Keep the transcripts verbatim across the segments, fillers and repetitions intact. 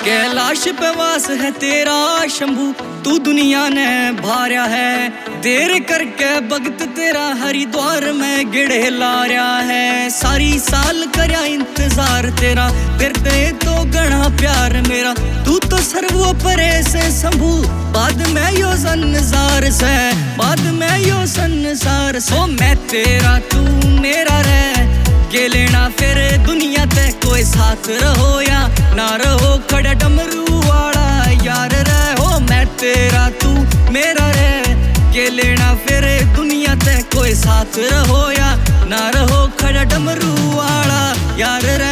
कैलाश पे वास है तेरा शंभू, तू दुनिया ने भार्या है। देर करके भगत तेरा हरिद्वार में गिड़े लार्या है। सारी साल करया इंतजार तेरा, तेरे तो गणा प्यार मेरा। तू तो सर्वोपरे से शंभू, बाद में यो संसार से, बाद में यो संसार से। ओ मैं तेरा तू मेरा रे, के लेना फिर दुनिया ते कोई साथ रहो या ना रहो। खड़ा डमरू वाला यार रे, हो मैं तेरा तू मेरा रे, के लेना फिर दुनिया ते कोई साथ रहो या ना रहो। खड़ा डमरू वाला यार रे।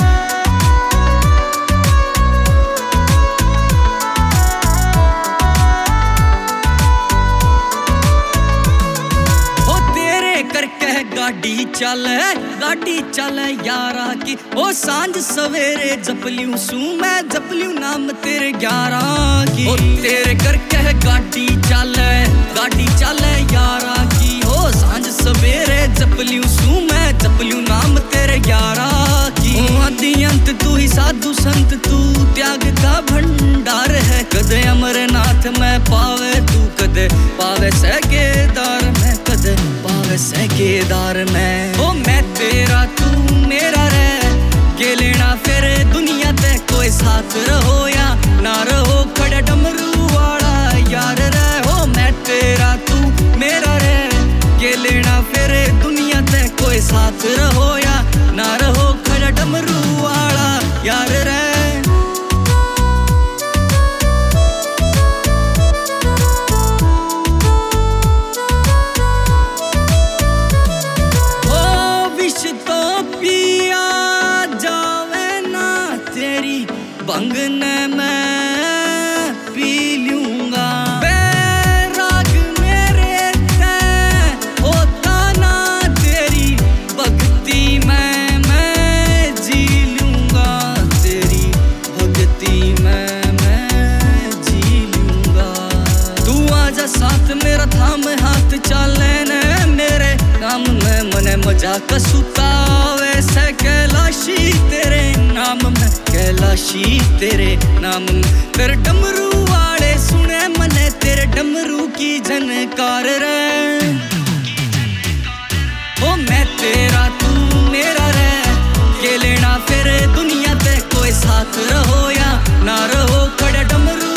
गाड़ी चले गाड़ी चले यारा की, ओ सांझ सवेरे जपलियूं सू मैं जपलियूं नाम तेरे ग्यारह की। ओ तेरे करके गाड़ी चले गाड़ी चले यारा की, ओ सांझ सवेरे जपलियूं सू मैं जपलियूं नाम तेरे ग्यारह की। ओ आदि अंत तू ही साधु संत, तू त्याग का भंडार है। कदे अमरनाथ में पावे तू, कदे पावे से केदार में, कदे पावे से केदार में। ओ मैं तेरा तू मेरा रे, के लेना फिर दुनिया ते कोई साथ रहो या ना रहो। खड़ा डमरू वाला यार रे, हो मैं तेरा तू मेरा रे, के लेना फिर दुनिया ते कोई साथ रहो या ना रहो। खड़ा डमरू वाला यार रे। भंग ने मैं पी लूंगा, बैराग मेरे ते होता ना तेरी भक्ति में मैं जी लूंगा। तेरी भक्ति में मैं जी लूंगा। तू आजा साथ मेरा थाम हाथ चाले ने मेरे नाम में, मने मजा कसुतावे से कैलाशी तेरे नाम में, कैलाशी तेरे नाम में। तेरे डमरू वाले सुने मने तेरे डमरू की झनकार रे। ओ मैं तेरा तू मेरा रे, के लेना फिर दुनिया ते कोई साथ रहो या ना रहो। खड़ा डमरू